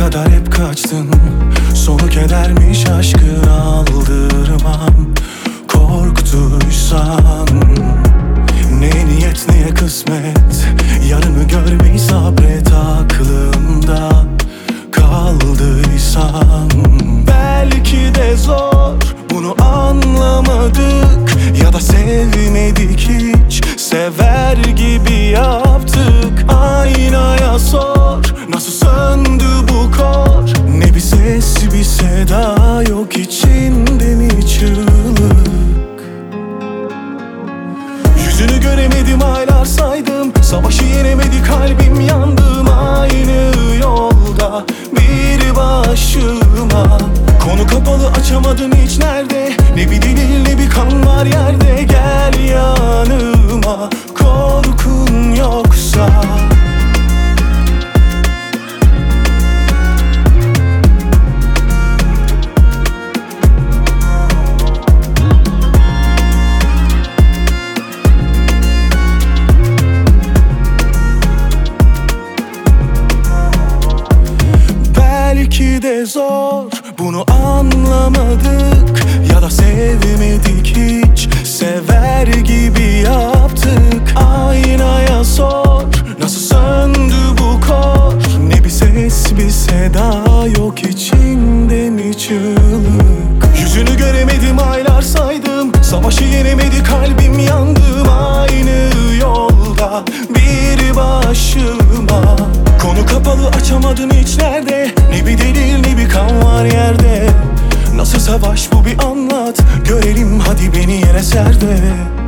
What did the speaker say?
kadar hep kaçtın. Sonu kedermiş aşkın, aldırmam. Korktuysan ne niyet ne kısmet, yarını görmeyi sabret. Aklımda kaldıysan belki de zor, bunu anlamadık ya da sevmedik hiç. Sever gibi yaptık, aynaya sor nasıl söndü bu kor. Ne bir ses bir seda yok, içinde mi çığlık? Yüzünü göremedim, aylar saydım, savaşı yenemedi, kalbim yandım. Aynı yolda bir başıma, konu kapalı açamadın hiç. Nerede ne bir dil ne bir kan var yerde. Gel yanıma, korkun yoksa. Belki de zor, bunu anlamadık ya da sevmedik hiç. Sever gibi yaptık, aynaya sor nasıl söndü bu kor. Ne bir ses bir seda yok, içinde mi çığlık? Yüzünü göremedim, aylar saydım, savaşı yenemedi, kalbim yandım. Aynı yolda bir başıma, konu kapalı açamadın hiç. Nerede ne bir delil ne bir kan var yerde. Nasıl savaş bu, bir anlat görelim, hadi beni yere ser de.